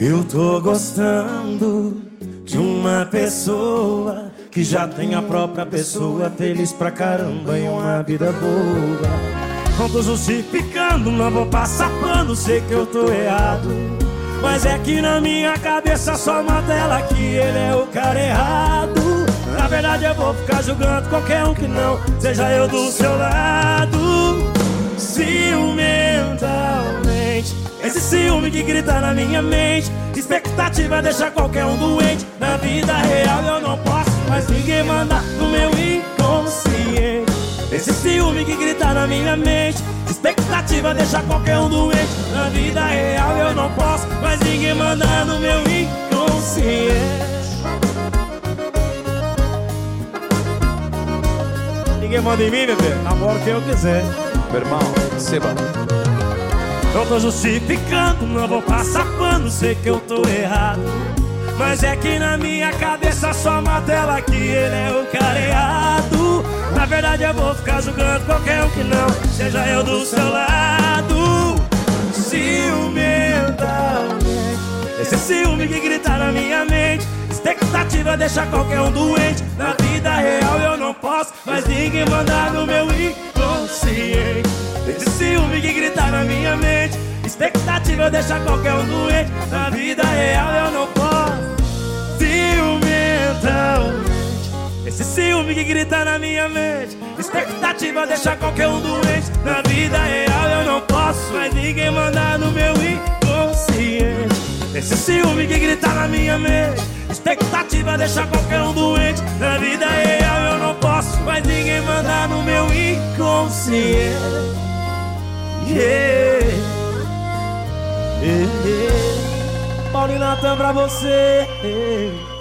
Eu tô gostando de uma pessoa que já tem a própria pessoa, feliz pra caramba em uma vida boa. Não tô justificando, não vou passar pano, sei que eu tô errado, mas é que na minha cabeça só uma dela que ele é o cara errado. Na verdade eu vou ficar julgando qualquer um que não seja eu do seu lado. Ciumentalmente, esse ciúme que grita na minha mente, expectativa deixa qualquer um doente. Na vida real eu não posso, mas ninguém manda no meu inconsciente. Esse ciúme que grita na minha mente, expectativa deixa qualquer um doente. Na vida real eu não posso, mas ninguém manda no meu inconsciente. Ninguém manda em mim, bebê, namoro quem eu quiser. Meu irmão, receba. Não tô justificando, não vou passar pano, sei que eu tô errado, mas é que na minha cabeça só uma tela que ele é o cara errado. Na verdade eu vou ficar julgando qualquer um que não seja eu do seu lado. Ciumentalmente, esse ciúme que grita na minha mente, expectativa deixa qualquer um doente. Na vida real eu não posso, mas ninguém manda no meu inconsciente. Esse ciúme que grita na minha mente, expectativa deixa qualquer um doente. Na vida real eu não posso. Ciumentalmente, esse ciúme que grita na minha mente, expectativa deixa qualquer um doente. Na vida real eu não posso, mas ninguém manda no meu inconsciente. Esse ciúme que grita na minha mente, expectativa deixa qualquer um doente. Na vida real eu não posso, mas ninguém manda no meu inconsciente. Yeah. Yeah. Paulo e Natan pra você.